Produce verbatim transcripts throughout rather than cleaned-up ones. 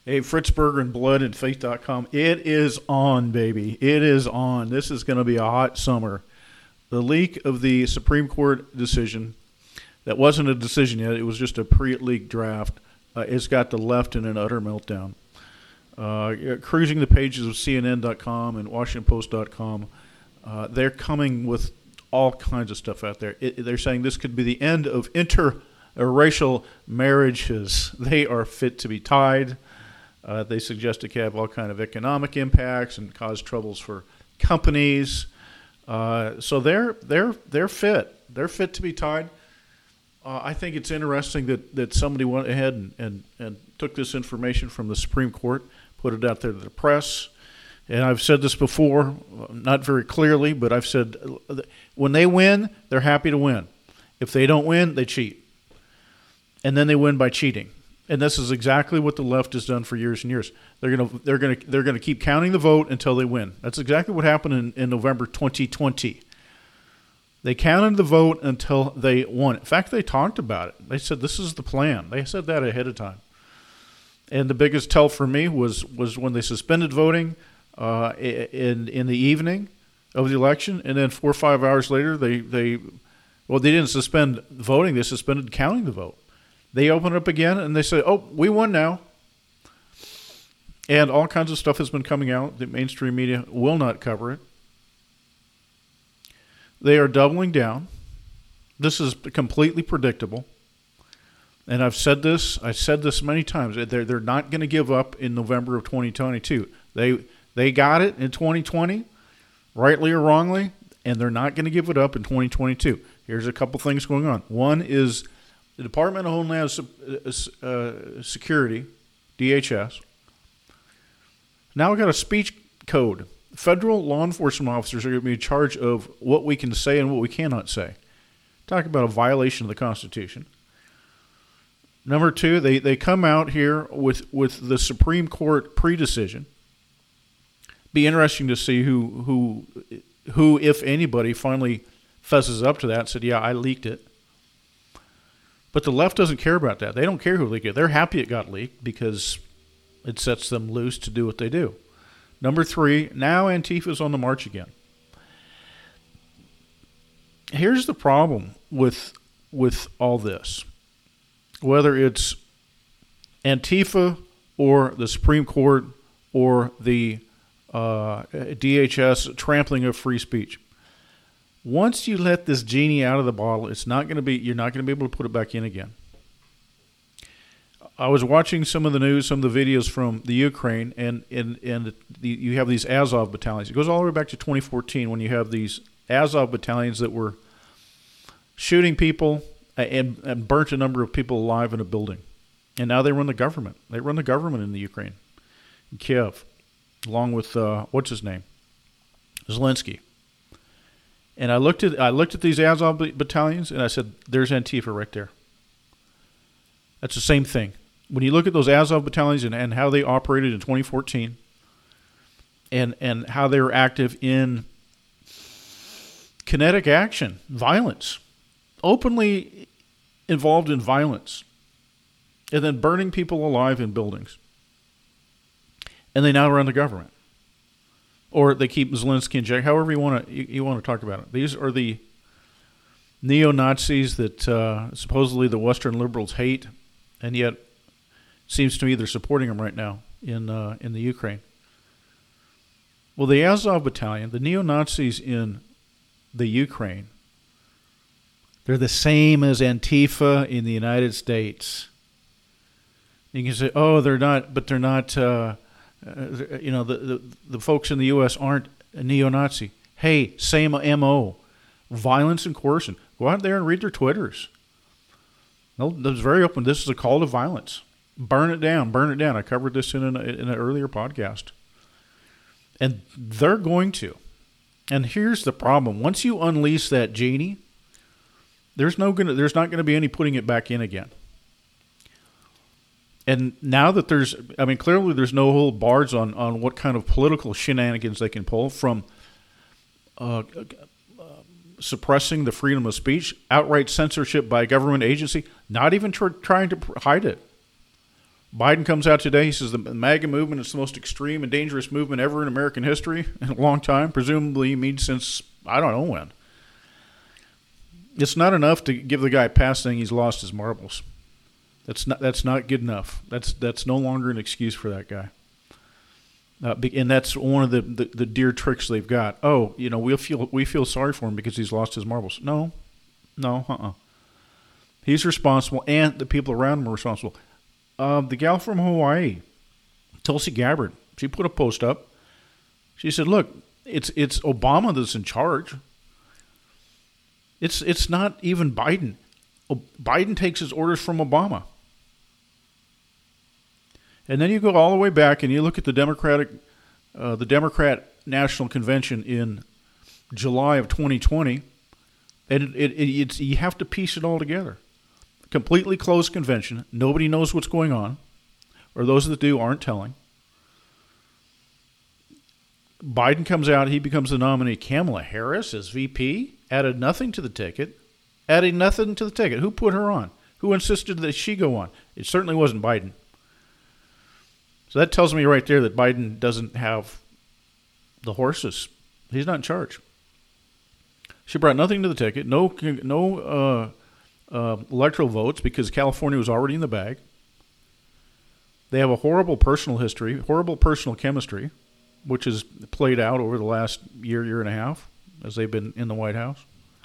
Hey, Fritz Berger and Blood and Faith dot com. It is on, baby. It is on. This is going to be a hot summer. The leak of the Supreme Court decision, that wasn't a decision yet, it was just a pre-leaked draft. Uh, it's got the left in an utter meltdown. Uh, cruising the pages of C N N dot com and Washington Post dot com, uh, they're coming with all kinds of stuff out there. It, they're saying this could be the end of interracial marriages. They are fit to be tied. Uh, they suggest it could have all kind of economic impacts and cause troubles for companies. Uh, so they're they're they're fit. They're fit to be tied. Uh, I think it's interesting that, that somebody went ahead and, and, and took this information from the Supreme Court, put it out there to the press. And I've said this before, not very clearly, but I've said when they win, they're happy to win. If they don't win, they cheat. And then they win by cheating. And this is exactly what the left has done for years and years. They're going to they're going to they're going to keep counting the vote until they win. That's exactly what happened in, in November twenty twenty. They counted the vote until they won. In fact, they talked about it. They said this is the plan. They said that ahead of time. And the biggest tell for me was was when they suspended voting uh, in in the evening of the election, and then four or five hours later, they they well they didn't suspend voting. They suspended counting the vote. They open up again, and they say, oh, we won now. And all kinds of stuff has been coming out. The mainstream media will not cover it. They are doubling down. This is completely predictable. And I've said this, I've said this many times. They're, they're not going to give up in November of twenty twenty-two. They, they got it in twenty twenty, rightly or wrongly, and they're not going to give it up in twenty twenty-two. Here's a couple things going on. One is the Department of Homeland Security, D H S, now we've got a speech code. Federal law enforcement officers are going to be in charge of what we can say and what we cannot say. Talk about a violation of the Constitution. Number two, they, they come out here with, with the Supreme Court pre-decision. Be interesting to see who, who, who, if anybody, finally fesses up to that and said, yeah, I leaked it. But the left doesn't care about that. They don't care who leaked it. They're happy it got leaked because it sets them loose to do what they do. Number three, now Antifa's on the march again. Here's the problem with with all this. Whether it's Antifa or the Supreme Court or the uh, D H S trampling of free speech. Once you let this genie out of the bottle, it's not going to be. You're not going to be able to put it back in again. I was watching some of the news, some of the videos from the Ukraine, and and and the, you have these Azov battalions. It goes all the way back to twenty fourteen when you have these Azov battalions that were shooting people and, and burnt a number of people alive in a building. And now they run the government. They run the government in the Ukraine, in Kiev, along with uh, what's his name, Zelensky. And I looked at I looked at these Azov battalions, and I said, "There's Antifa right there." That's the same thing. When you look at those Azov battalions and, and how they operated in twenty fourteen, and and how they were active in kinetic action, violence, openly involved in violence, and then burning people alive in buildings, and they now run the government. Or they keep Zelensky in jail. However you want to you, you want to talk about it. These are the neo-Nazis that uh, supposedly the Western liberals hate, and yet it seems to me they're supporting them right now in uh, in the Ukraine. Well, the Azov Battalion, the neo-Nazis in the Ukraine, they're the same as Antifa in the United States. You can say, oh, they're not, but they're not. Uh, Uh, you know, the, the the folks in the U S aren't a neo-Nazi. Hey, same M O. Violence and coercion. Go out there and read their Twitters. No, that's very open. This is a call to violence. Burn it down. Burn it down. I covered this in an, in an earlier podcast. And they're going to. And here's the problem. Once you unleash that genie, there's no gonna there's not going to be any putting it back in again. And now that there's, I mean, clearly there's no hold bars on, on what kind of political shenanigans they can pull, from uh, uh, suppressing the freedom of speech, outright censorship by a government agency, not even tr- trying to hide it. Biden comes out today. He says the MAGA movement is the most extreme and dangerous movement ever in American history in a long time. Presumably, he means since I don't know when. It's not enough to give the guy a pass saying he's lost his marbles. That's not that's not good enough. That's that's no longer an excuse for that guy. Uh, and that's one of the, the, the dear tricks they've got. Oh, you know, we feel we feel sorry for him because he's lost his marbles. No, no, uh-uh. He's responsible, and the people around him are responsible. Uh, the gal from Hawaii, Tulsi Gabbard, she put a post up. She said, "Look, it's it's Obama that's in charge. It's it's not even Biden. O- Biden takes his orders from Obama." And then you go all the way back and you look at the Democratic, uh, the Democrat National Convention in July of twenty twenty, and it, it, it's you have to piece it all together. Completely closed convention. Nobody knows what's going on, or those that do aren't telling. Biden comes out. He becomes the nominee. Kamala Harris as V P added nothing to the ticket. Adding nothing to the ticket. Who put her on? Who insisted that she go on? It certainly wasn't Biden. So that tells me right there that Biden doesn't have the horses. He's not in charge. She brought nothing to the ticket. No, no. Uh, Uh, electoral votes because California was already in the bag. They have a horrible personal history, horrible personal chemistry, which has played out over the last year, year and a half as they've been in the White House.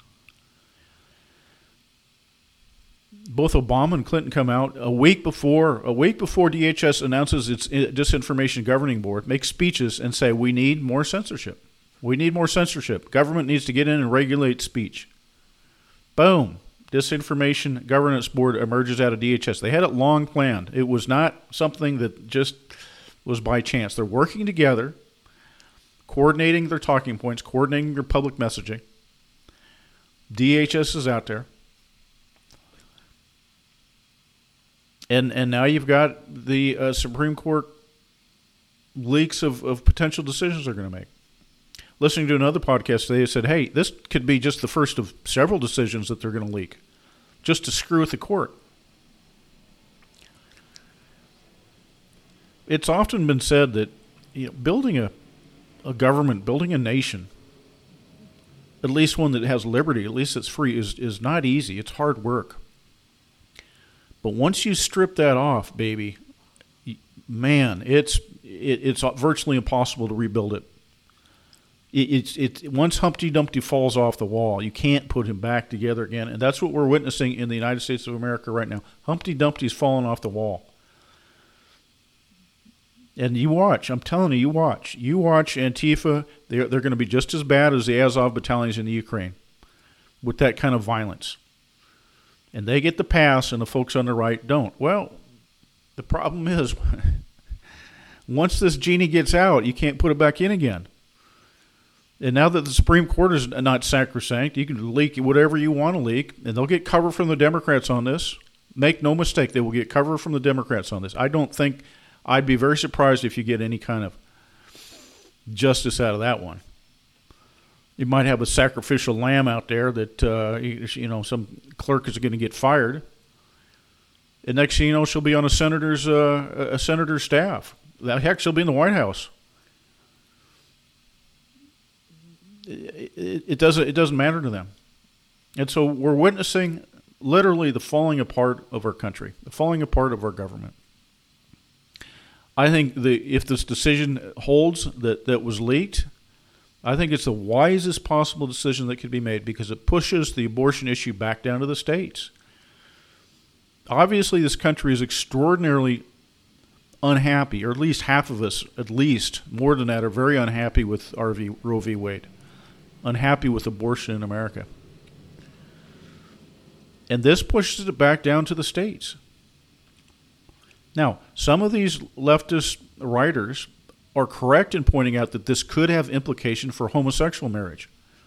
Both Obama and Clinton come out a week before a week before D H S announces its Disinformation Governing Board, make speeches and say, we need more censorship. We need more censorship. Government needs to get in and regulate speech. Boom. Disinformation Governance Board emerges out of D H S. They had it long planned. It was not something that just was by chance. They're working together, coordinating their talking points, coordinating their public messaging. D H S is out there. And and now you've got the uh, Supreme Court leaks of, of potential decisions they're going to make. Listening to another podcast today, they said, hey, this could be just the first of several decisions that they're going to leak, just to screw with the court. It's often been said that you know, building a, a government, building a nation, at least one that has liberty, at least it's free, is, is not easy. It's hard work. But once you strip that off, baby, man, it's it, it's virtually impossible to rebuild it. It's it, it once Humpty Dumpty falls off the wall, you can't put him back together again, and that's what we're witnessing in the United States of America right now. Humpty Dumpty's falling off the wall, and you watch. I'm telling you, you watch. You watch Antifa. They're they're going to be just as bad as the Azov battalions in the Ukraine, with that kind of violence. And they get the pass, and the folks on the right don't. Well, the problem is, once this genie gets out, you can't put it back in again. And now that the Supreme Court is not sacrosanct, you can leak whatever you want to leak, and they'll get cover from the Democrats on this. Make no mistake, they will get cover from the Democrats on this. I don't think, I'd be very surprised if you get any kind of justice out of that one. You might have a sacrificial lamb out there that, uh, you know, some clerk is going to get fired. And next thing you know, she'll be on a senator's, uh, a senator's staff. Heck, she'll be in the White House. It doesn't it doesn't matter to them. And so we're witnessing literally the falling apart of our country, the falling apart of our government. I think the if this decision holds that, that was leaked, I think it's the wisest possible decision that could be made because it pushes the abortion issue back down to the states. Obviously, this country is extraordinarily unhappy, or at least half of us, at least more than that, are very unhappy with R V, Roe v. Wade. Unhappy with abortion in America. And this pushes it back down to the states. Now, some of these leftist writers are correct in pointing out that this could have implication for homosexual marriage.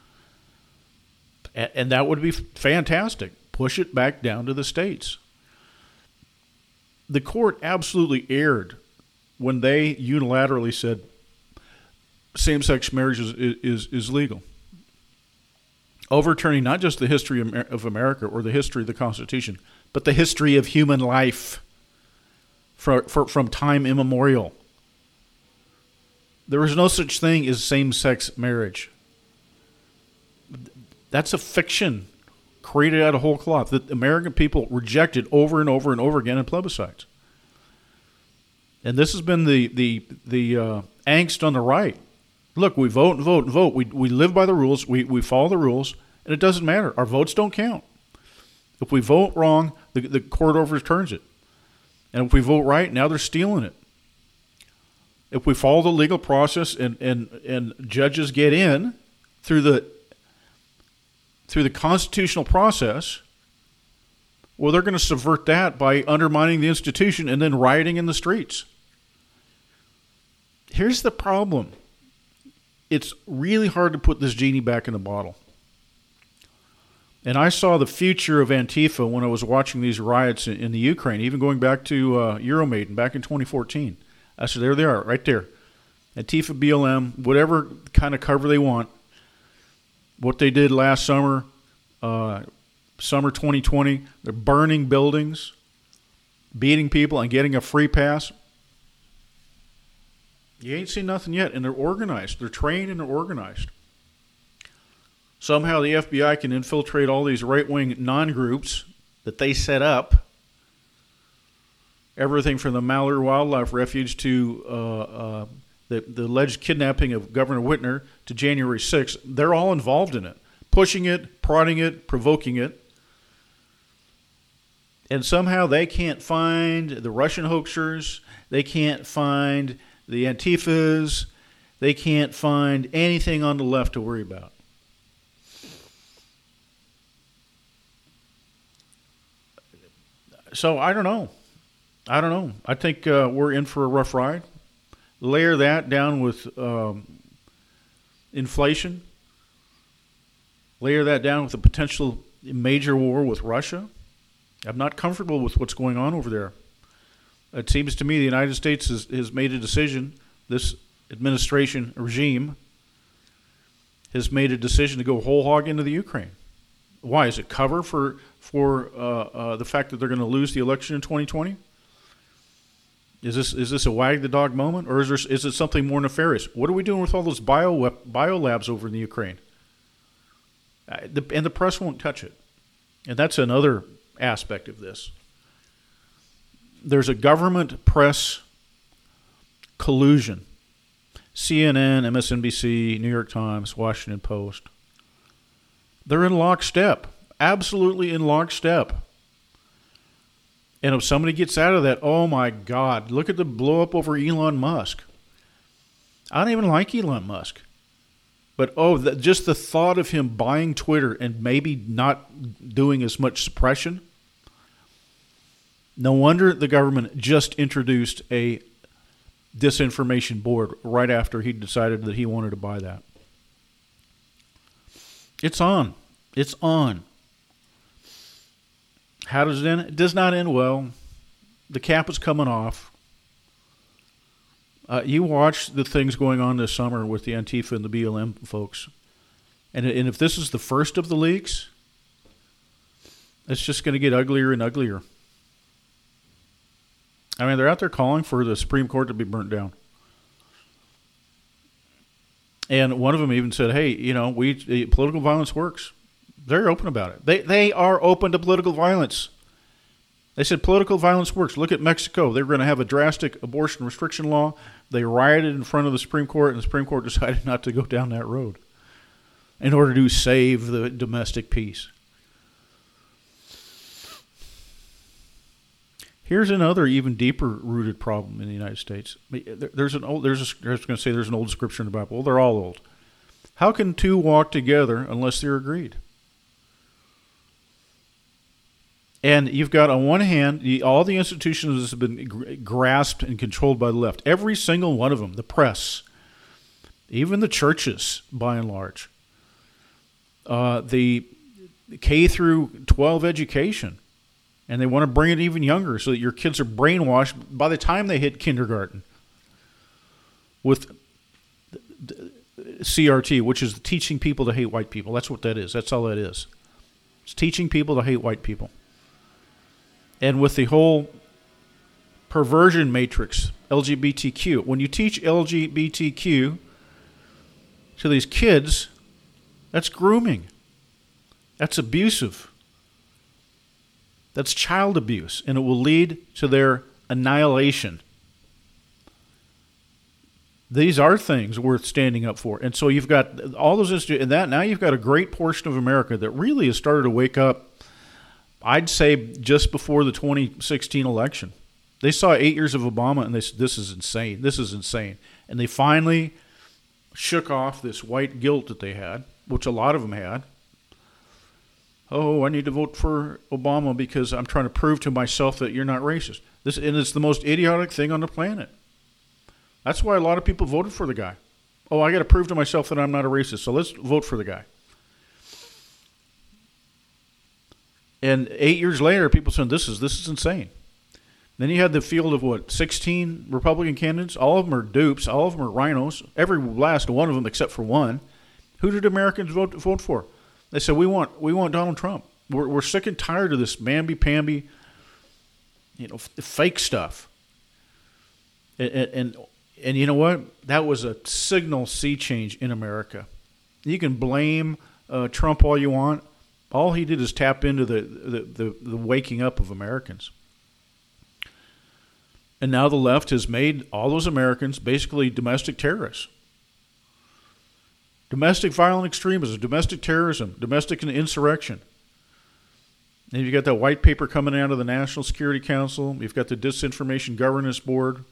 And that would be fantastic. Push it back down to the states. The court absolutely erred when they unilaterally said same-sex marriage is, is, is legal. Overturning not just the history of America or the history of the Constitution, but the history of human life. for, for, from time immemorial. There is no such thing as same-sex marriage. That's a fiction created out of whole cloth that American people rejected over and over and over again in plebiscites. And this has been the the the uh, angst on the right. Look, we vote and vote and vote. We we live by the rules. We we follow the rules, and it doesn't matter. Our votes don't count. If we vote wrong, the the court overturns it. And if we vote right, now they're stealing it. If we follow the legal process and and, and judges get in through the through the constitutional process, well, they're going to subvert that by undermining the institution and then rioting in the streets. Here's the problem. It's really hard to put this genie back in the bottle. And I saw the future of Antifa when I was watching these riots in, in the Ukraine, even going back to uh, Euromaidan back in twenty fourteen. I said, there they are, right there. Antifa, B L M, whatever kind of cover they want. What they did last summer, uh, summer twenty twenty, they're burning buildings, beating people, and getting a free pass. You ain't seen nothing yet, and they're organized. They're trained and they're organized. Somehow the F B I can infiltrate all these right-wing non-groups that they set up. Everything from the Malheur Wildlife Refuge to uh, uh, the, the alleged kidnapping of Governor Whitner to January sixth. They're all involved in it, pushing it, prodding it, provoking it. And somehow they can't find the Russian hoaxers. They can't find the Antifas. They can't find anything on the left to worry about. So I don't know. I don't know. I think uh, we're in for a rough ride. Layer that down with um, inflation. Layer that down with a potential major war with Russia. I'm not comfortable with what's going on over there. It seems to me the United States has, has made a decision. This administration regime has made a decision to go whole hog into the Ukraine. Why? Is it cover for for uh, uh, the fact that they're going to lose the election in twenty twenty? Is this is this a wag the dog moment, or is there, is it something more nefarious? What are we doing with all those bio bio labs over in the Ukraine? Uh, the, and the press won't touch it, and that's another aspect of this. There's a government press collusion. C N N, M S N B C, New York Times, Washington Post. They're in lockstep, absolutely in lockstep. And if somebody gets out of that, oh my God, look at the blow up over Elon Musk. I don't even like Elon Musk. But oh, the, just the thought of him buying Twitter and maybe not doing as much suppression. No wonder the government just introduced a disinformation board right after he decided that he wanted to buy that. It's on. It's on. How does it end? It does not end well. The cap is coming off. Uh, you watch the things going on this summer with the Antifa and the B L M folks. And, and if this is the first of the leaks, it's just going to get uglier and uglier. I mean, they're out there calling for the Supreme Court to be burnt down. And one of them even said, hey, you know, we political violence works. They're open about it. They they are open to political violence. They said political violence works. Look at Mexico. They were going to have a drastic abortion restriction law. They rioted in front of the Supreme Court, and the Supreme Court decided not to go down that road in order to save the domestic peace. Here's another even deeper rooted problem in the United States. There's an old. There's a, I was going to say there's an old scripture in the Bible. Well, they're all old. How can two walk together unless they're agreed? And you've got on one hand the, all the institutions have been grasped and controlled by the left. Every single one of them, the press, even the churches, by and large, uh, the K through twelve education. And they want to bring it even younger so that your kids are brainwashed by the time they hit kindergarten with C R T, which is teaching people to hate white people. That's what that is. That's all that is. It's teaching people to hate white people. And with the whole perversion matrix, L G B T Q. When you teach L G B T Q to these kids, that's grooming. That's abusive. That's child abuse, and it will lead to their annihilation. These are things worth standing up for. And so you've got all those institutions, and that now you've got a great portion of America that really has started to wake up, I'd say, just before the twenty sixteen election. They saw eight years of Obama, and they said, this is insane. This is insane. And they finally shook off this white guilt that they had, which a lot of them had. Oh, I need to vote for Obama because I'm trying to prove to myself that you're not racist. This, and it's the most idiotic thing on the planet. That's why a lot of people voted for the guy. Oh, I got to prove to myself that I'm not a racist, so let's vote for the guy. And eight years later, people said, this is this is insane. Then you had the field of, what, sixteen Republican candidates? All of them are dupes. All of them are rhinos. Every last one of them except for one. Who did Americans vote vote for? They said, we want we want Donald Trump. We're, we're sick and tired of this mamby-pamby, you know, f- fake stuff. And, and, and you know what? That was a signal sea change in America. You can blame uh, Trump all you want. All he did is tap into the, the, the, the waking up of Americans. And now the left has made all those Americans basically domestic terrorists. Domestic violent extremism, domestic terrorism, domestic insurrection. And you've got that white paper coming out of the National Security Council. You've got the Disinformation Governance Board.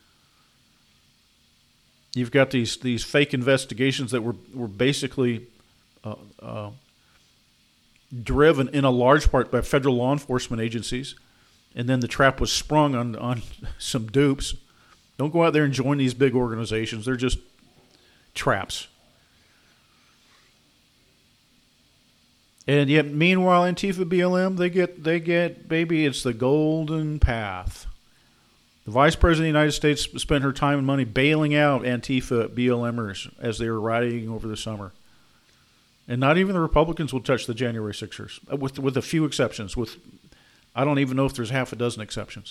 You've got these these fake investigations that were, were basically uh, uh, driven in a large part by federal law enforcement agencies. And then the trap was sprung on, on some dupes. Don't go out there and join these big organizations. They're just traps. And yet, meanwhile, Antifa B L M, they get, they get, baby, it's the golden path. The Vice President of the United States spent her time and money bailing out Antifa B L Mers as they were rioting over the summer. And not even the Republicans will touch the January sixers, with with a few exceptions. With I don't even know if there's half a dozen exceptions.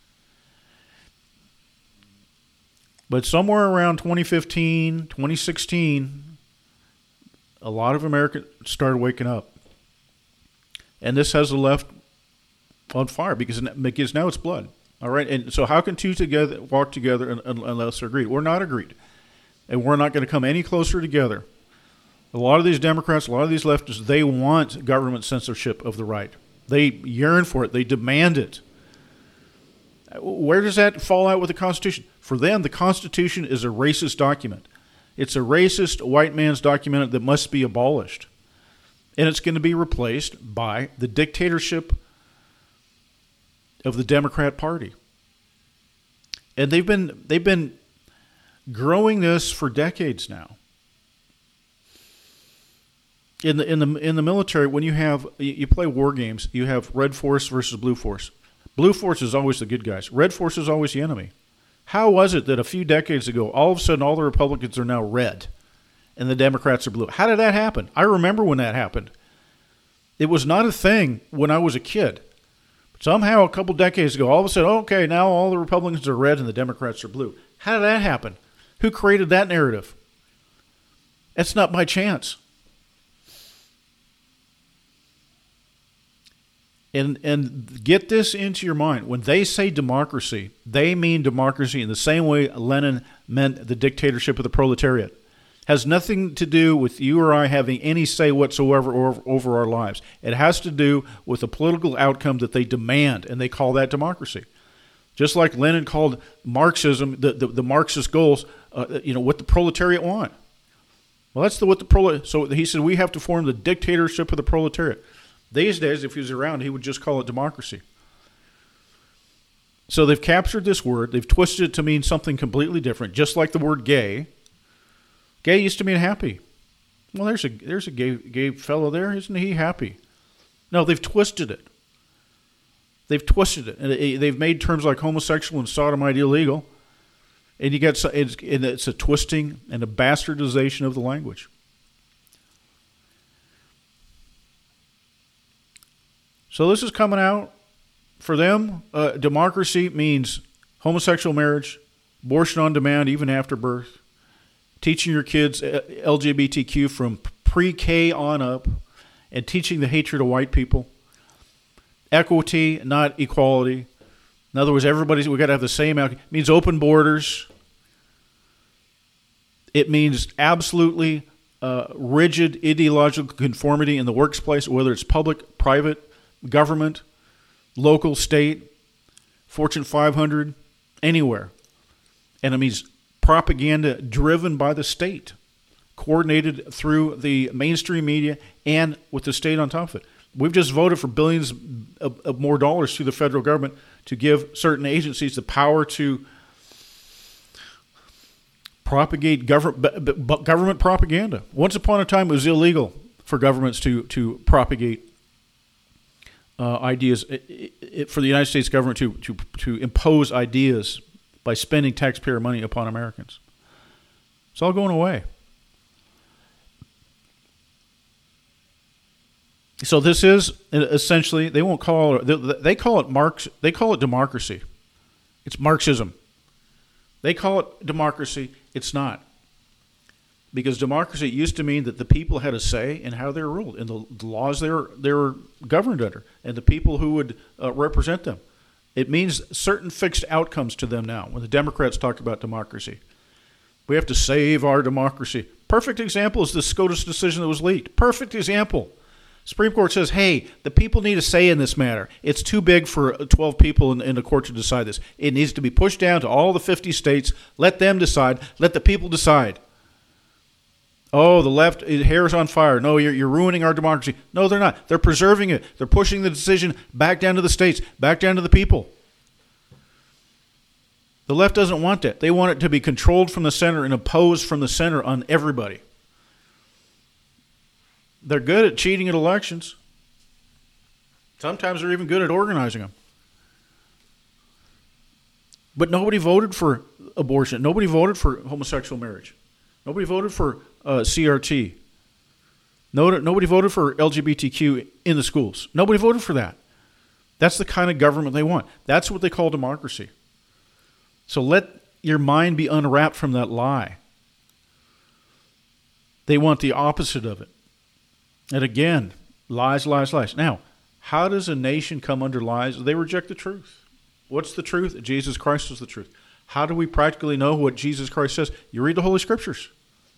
But somewhere around twenty fifteen, twenty sixteen, a lot of Americans started waking up. And this has the left on fire because, because now it's blood. All right? And so how can two together walk together unless they're agreed? We're not agreed. And we're not going to come any closer together. A lot of these Democrats, a lot of these leftists, they want government censorship of the right. They yearn for it. They demand it. Where does that fall out with the Constitution? For them, the Constitution is a racist document. It's a racist white man's document that must be abolished. And it's going to be replaced by the dictatorship of the Democrat Party. And they've been they've been growing this for decades now. In the in the in the military, when you have you play war games, you have red force versus blue force. Blue force is always the good guys. Red force is always the enemy. How was it that a few decades ago, all of a sudden, all the Republicans are now red, and the Democrats are blue? How did that happen? I remember when that happened. It was not a thing when I was a kid. Somehow, a couple decades ago, all of a sudden, okay, now all the Republicans are red and the Democrats are blue. How did that happen? Who created that narrative? It's not by chance. And and get this into your mind. When they say democracy, they mean democracy in the same way Lenin meant the dictatorship of the proletariat. Has nothing to do with you or I having any say whatsoever over, over our lives. It has to do with the political outcome that they demand, and they call that democracy. Just like Lenin called Marxism, the, the, the Marxist goals, uh, you know, what the proletariat want. Well, that's the what the prolet. So he said we have to form the dictatorship of the proletariat. These days, if he was around, he would just call it democracy. So they've captured this word. They've twisted it to mean something completely different, just like the word gay. Gay used to mean happy. Well, there's a there's a gay gay fellow there. Isn't he happy? No, they've twisted it. They've twisted it. And they've made terms like homosexual and sodomite illegal. And you got it's, it's a twisting and a bastardization of the language. So this is coming out. For them, uh, democracy means homosexual marriage, abortion on demand even after birth, teaching your kids L G B T Q from pre-K on up, and teaching the hatred of white people. Equity, not equality. In other words, everybody's, we've got to have the same outcome. It means open borders. It means absolutely uh, rigid ideological conformity in the workplace, whether it's public, private, government, local, state, Fortune five hundred, anywhere. And it means propaganda driven by the state, coordinated through the mainstream media and with the state on top of it. We've just voted for billions of, of more dollars to the federal government to give certain agencies the power to propagate government government propaganda. Once upon a time, it was illegal for governments to to propagate uh, ideas. It, it, for the United States government to to to impose ideas by spending taxpayer money upon Americans. It's all going away. So this is essentially, they won't call it, they call it Marx, they call it democracy. It's Marxism. They call it democracy. It's not. Because democracy used to mean that the people had a say in how they were ruled, in the, the laws they were, they were governed under, and the people who would uh, represent them. It means certain fixed outcomes to them now. When the Democrats talk about democracy, we have to save our democracy. Perfect example is the SCOTUS decision that was leaked. Perfect example. Supreme Court says, hey, the people need a say in this matter. It's too big for twelve people in, in the court to decide this. It needs to be pushed down to all the fifty states. Let them decide. Let the people decide. Oh, the left, hair's on fire. No, you're, you're ruining our democracy. No, they're not. They're preserving it. They're pushing the decision back down to the states, back down to the people. The left doesn't want that. They want it to be controlled from the center and imposed from the center on everybody. They're good at cheating at elections. Sometimes they're even good at organizing them. But nobody voted for abortion. Nobody voted for homosexual marriage. Nobody voted for uh, C R T. No, nobody voted for L G B T Q in the schools. Nobody voted for that. That's the kind of government they want. That's what they call democracy. So let your mind be unwrapped from that lie. They want the opposite of it. And again, lies, lies, lies. Now, how does a nation come under lies? They reject the truth. What's the truth? Jesus Christ is the truth. How do we practically know what Jesus Christ says? You read the Holy Scriptures.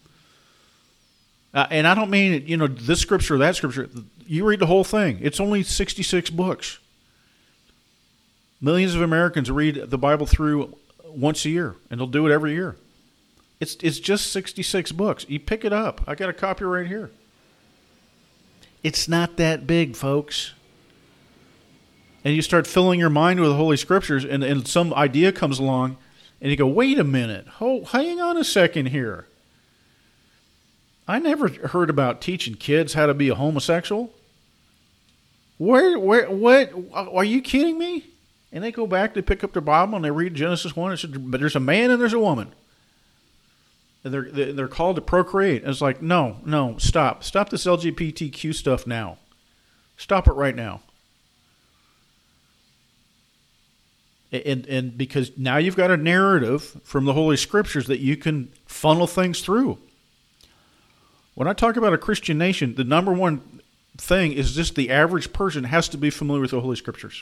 Uh, and I don't mean, you know, this scripture or that scripture. You read the whole thing. It's only sixty-six books. Millions of Americans read the Bible through once a year, and they'll do it every year. It's it's just sixty-six books. You pick it up. I got a copy right here. It's not that big, folks. And you start filling your mind with the Holy Scriptures, and, and some idea comes along, and you go, wait a minute. Oh, hang on a second here. I never heard about teaching kids how to be a homosexual. Where, where, what? Are you kidding me? And they go back, they pick up their Bible, and they read Genesis one, and says, but there's a man and there's a woman. And they're, they're called to procreate. And it's like, no, no, stop. Stop this L G B T Q stuff now. Stop it right now. And, and because now you've got a narrative from the Holy Scriptures that you can funnel things through. When I talk about a Christian nation, the number one thing is just the average person has to be familiar with the Holy Scriptures.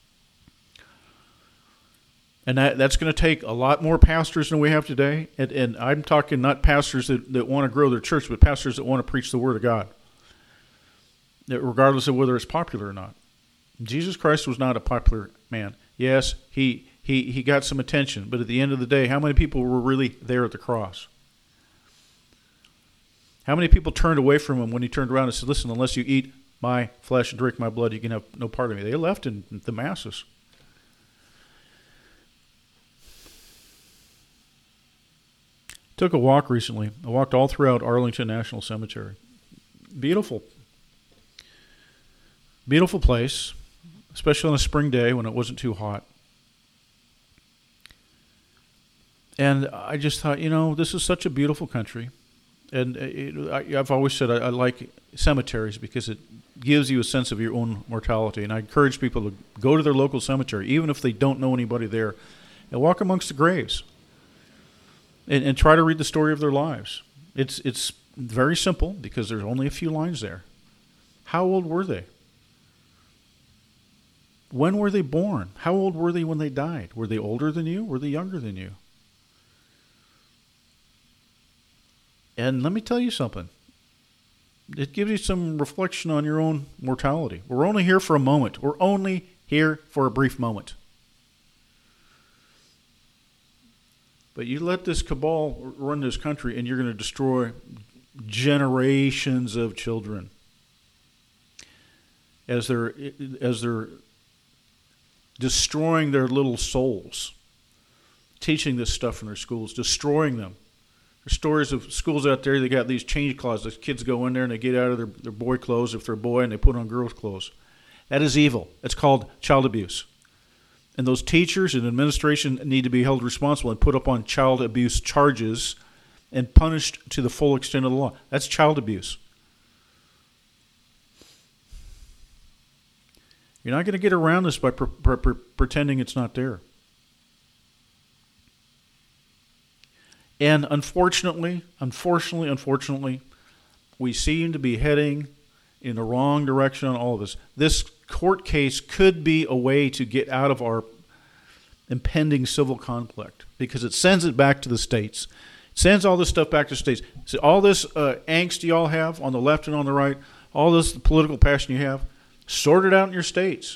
And that, that's going to take a lot more pastors than we have today. And, and I'm talking not pastors that, that want to grow their church, but pastors that want to preach the Word of God, regardless of whether it's popular or not. Jesus Christ was not a popular man. Yes, he, he, he got some attention, but at the end of the day, how many people were really there at the cross? How many people turned away from him when he turned around and said, listen, unless you eat my flesh and drink my blood, you can have no part of me? They left in the masses. Took a walk recently. I walked all throughout Arlington National Cemetery. Beautiful. Beautiful place, especially on a spring day when it wasn't too hot. And I just thought, you know, this is such a beautiful country. And it, I, I've always said I, I like cemeteries because it gives you a sense of your own mortality. And I encourage people to go to their local cemetery, even if they don't know anybody there, and walk amongst the graves and, and try to read the story of their lives. It's it's very simple because there's only a few lines there. How old were they? When were they born? How old were they when they died? Were they older than you? Were they younger than you? And let me tell you something. It gives you some reflection on your own mortality. We're only here for a moment. We're only here for a brief moment. But you let this cabal run this country and you're going to destroy generations of children as they're as they're destroying their little souls, teaching this stuff in their schools, destroying them. There's stories of schools out there, they got these change closets. Kids go in there and they get out of their, their boy clothes if they're a boy and they put on girls' clothes. That is evil. It's called child abuse. And those teachers and administration need to be held responsible and put up on child abuse charges and punished to the full extent of the law. That's child abuse. You're not going to get around this by pre- pre- pre- pretending it's not there. And unfortunately, unfortunately, unfortunately, we seem to be heading in the wrong direction on all of this. This court case could be a way to get out of our impending civil conflict because it sends it back to the states. It sends all this stuff back to the states. So all this uh, angst you all have on the left and on the right, all this political passion you have, sort it out in your states.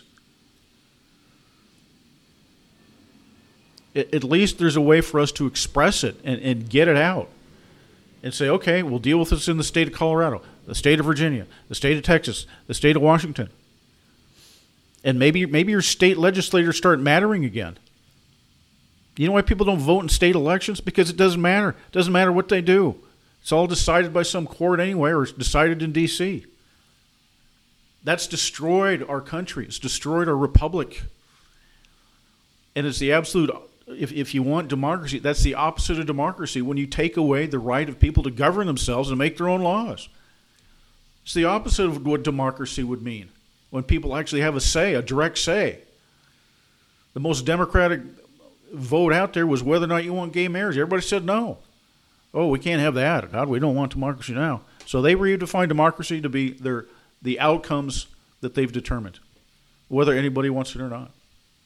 At least there's a way for us to express it and, and get it out and say, okay, we'll deal with this in the state of Colorado, the state of Virginia, the state of Texas, the state of Washington. And maybe maybe your state legislators start mattering again. You know why people don't vote in state elections? Because it doesn't matter. It doesn't matter what they do. It's all decided by some court anyway, or it's decided in D C That's destroyed our country. It's destroyed our republic. And it's the absolute, if, if you want democracy, that's the opposite of democracy when you take away the right of people to govern themselves and make their own laws. It's the opposite of what democracy would mean, when people actually have a say, a direct say. The most democratic vote out there was whether or not you want gay marriage. Everybody said no. Oh, we can't have that. God, we don't want democracy now. So they redefine democracy to be their the outcomes that they've determined, whether anybody wants it or not.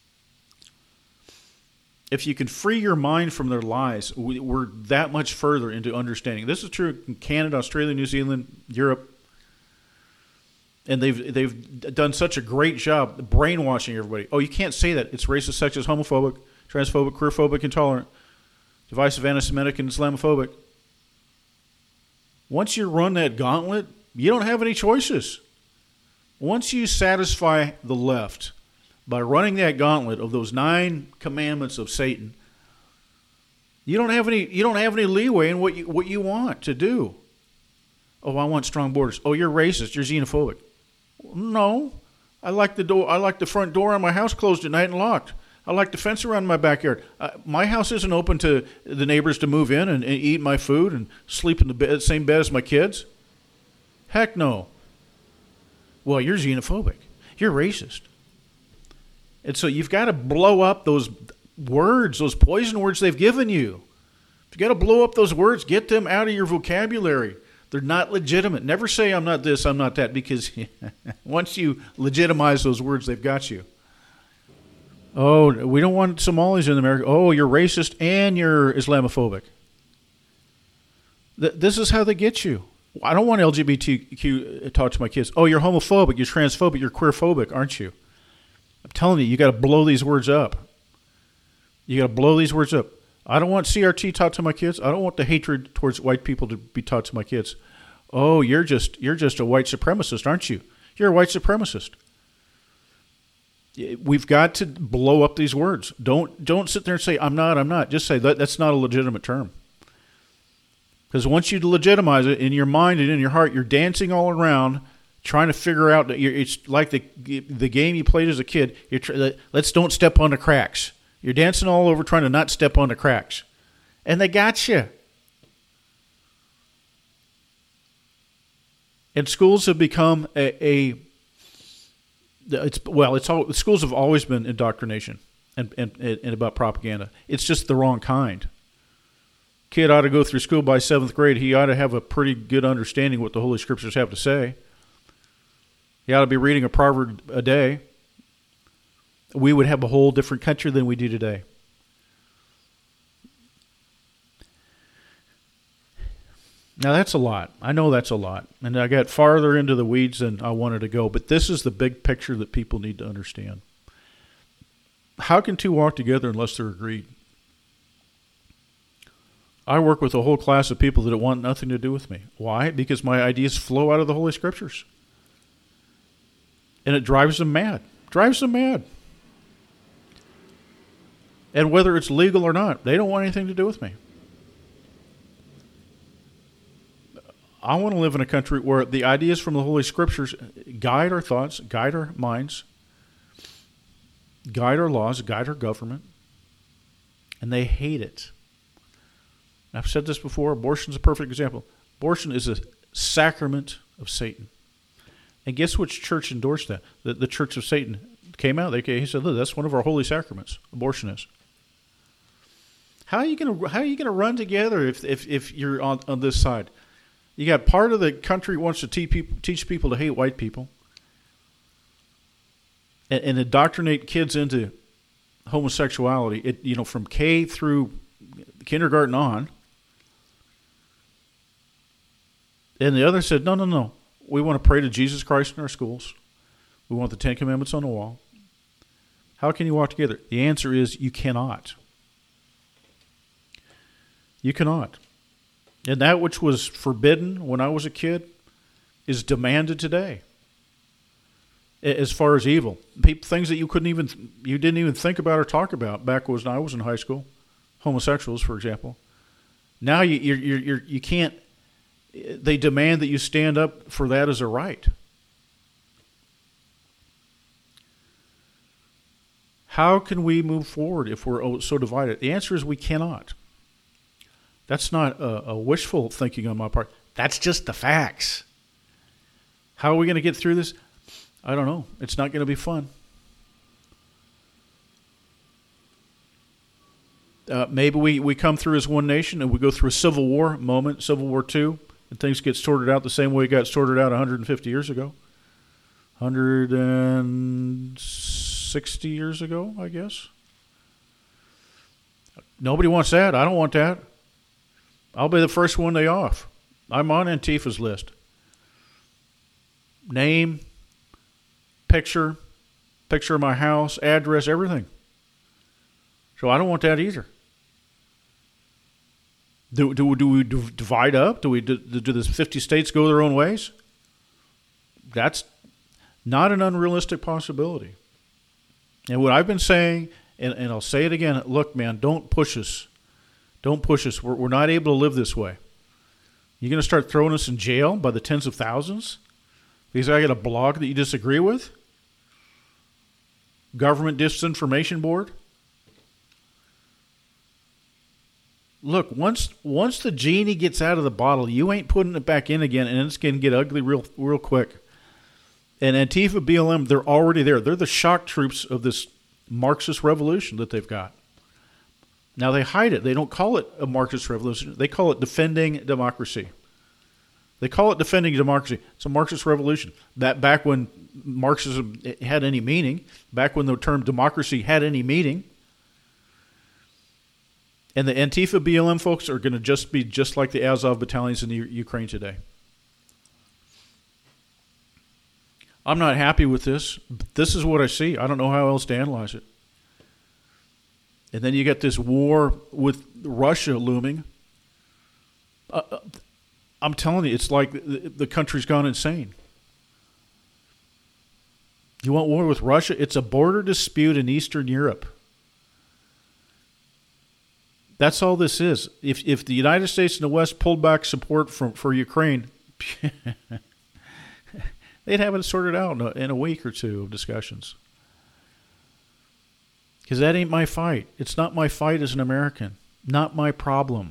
If you can free your mind from their lies, we're that much further into understanding. This is true in Canada, Australia, New Zealand, Europe. And they've they've done such a great job brainwashing everybody. Oh, you can't say that. It's racist, sexist, homophobic, transphobic, queerphobic, intolerant, divisive, anti-Semitic, and Islamophobic. Once you run that gauntlet, you don't have any choices. Once you satisfy the left by running that gauntlet of those nine commandments of Satan, you don't have any you don't have any leeway in what you what you want to do. Oh, I want strong borders. Oh, you're racist. You're xenophobic. No, I like the door. I like the front door on my house closed at night and locked. I like the fence around my backyard. Uh, my house isn't open to the neighbors to move in and, and eat my food and sleep in the bed, same bed as my kids. Heck no. Well, you're xenophobic. You're racist. And so you've got to blow up those words, those poison words they've given you. You've got to blow up those words. Get them out of your vocabulary. They're not legitimate. Never say I'm not this, I'm not that, because once you legitimize those words, they've got you. Oh, we don't want Somalis in America. Oh, you're racist and you're Islamophobic. Th- this is how they get you. I don't want L G B T Q taught to my kids. Oh, you're homophobic, you're transphobic, you're queerphobic, aren't you? I'm telling you, you got to blow these words up. You got to blow these words up. I don't want C R T taught to my kids. I don't want the hatred towards white people to be taught to my kids. Oh, you're just you're just a white supremacist, aren't you? You're a white supremacist. We've got to blow up these words. Don't don't sit there and say I'm not, I'm not. Just say that that's not a legitimate term. Because once you legitimize it in your mind and in your heart, you're dancing all around trying to figure out that you're, it's like the the game you played as a kid. You're tr- let's don't step on the cracks. You're dancing all over trying to not step on the cracks. And they got you. And schools have become a, a it's well, it's all schools have always been indoctrination. and, and, and about propaganda. It's just the wrong kind. Kid ought to go through school by seventh grade. He ought to have a pretty good understanding what the Holy Scriptures have to say. He ought to be reading a proverb a day. We would have a whole different country than we do today. Now, that's a lot. I know that's a lot. And I got farther into the weeds than I wanted to go. But this is the big picture that people need to understand. How can two walk together unless they're agreed? I work with a whole class of people that want nothing to do with me. Why? Because my ideas flow out of the Holy Scriptures. And it drives them mad. Drives them mad. And whether it's legal or not, they don't want anything to do with me. I want to live in a country where the ideas from the Holy Scriptures guide our thoughts, guide our minds, guide our laws, guide our government, and they hate it. I've said this before, abortion is a perfect example. Abortion is a sacrament of Satan. And guess which church endorsed that? The, the Church of Satan came out. They he said, "Look, that's one of our holy sacraments. Abortion is." How are you going to how are you going to run together if if if you're on, on this side? You got part of the country wants to teach people, teach people to hate white people, and, and indoctrinate kids into homosexuality. It you know from K through kindergarten on. And the other said, no, no, no. We want to pray to Jesus Christ in our schools. We want the Ten Commandments on the wall. How can you walk together? The answer is you cannot. You cannot. And that which was forbidden when I was a kid is demanded today. As far as evil, things that you couldn't even, you didn't even think about or talk about back when I was in high school, homosexuals, for example. Now you you you you can't. They demand that you stand up for that as a right. How can we move forward if we're so divided? The answer is we cannot. That's not a, a wishful thinking on my part. That's just the facts. How are we going to get through this? I don't know. It's not going to be fun. Uh, maybe we, we come through as one nation and we go through a civil war moment, Civil War Two, and things get sorted out the same way it got sorted out one hundred fifty years ago. one hundred sixty years ago, I guess. Nobody wants that. I don't want that. I'll be the first one they off. I'm on Antifa's list. Name, picture, picture of my house, address, everything. So I don't want that either. Do do do we divide up? Do we do, do the fifty states go their own ways? That's not an unrealistic possibility. And what I've been saying, and, and I'll say it again, look, man, don't push us. Don't push us. We're, we're not able to live this way. You're going to start throwing us in jail by the tens of thousands because I got a blog that you disagree with? Government Disinformation Board? Look, once once the genie gets out of the bottle, you ain't putting it back in again, and it's going to get ugly real real quick. And Antifa, B L M, they're already there. They're the shock troops of this Marxist revolution that they've got. Now, they hide it. They don't call it a Marxist revolution. They call it defending democracy. They call it defending democracy. It's a Marxist revolution. That back when Marxism had any meaning, back when the term democracy had any meaning. And the Antifa B L M folks are going to just be just like the Azov battalions in the U- Ukraine today. I'm not happy with this, but this is what I see. I don't know how else to analyze it. And then you get this war with Russia looming. Uh, I'm telling you, it's like the, the country's gone insane. You want war with Russia? It's a border dispute in Eastern Europe. That's all this is. If if the United States and the West pulled back support from for Ukraine, they'd have it sorted out in a, in a week or two of discussions. Because that ain't my fight. It's not my fight as an American. Not my problem.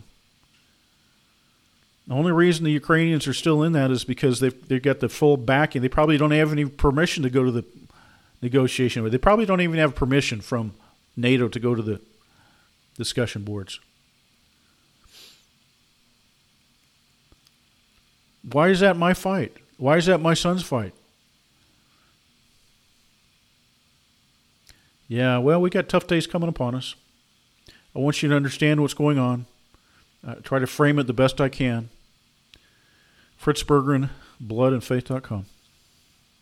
The only reason the Ukrainians are still in that is because they've, they've got the full backing. They probably don't have any permission to go to the negotiation. They probably don't even have permission from NATO to go to the discussion boards. Why is that my fight? Why is that my son's fight? Yeah, well, we got tough days coming upon us. I want you to understand what's going on. Uh, try to frame it the best I can. Fritz Berggren, blood and faith dot com.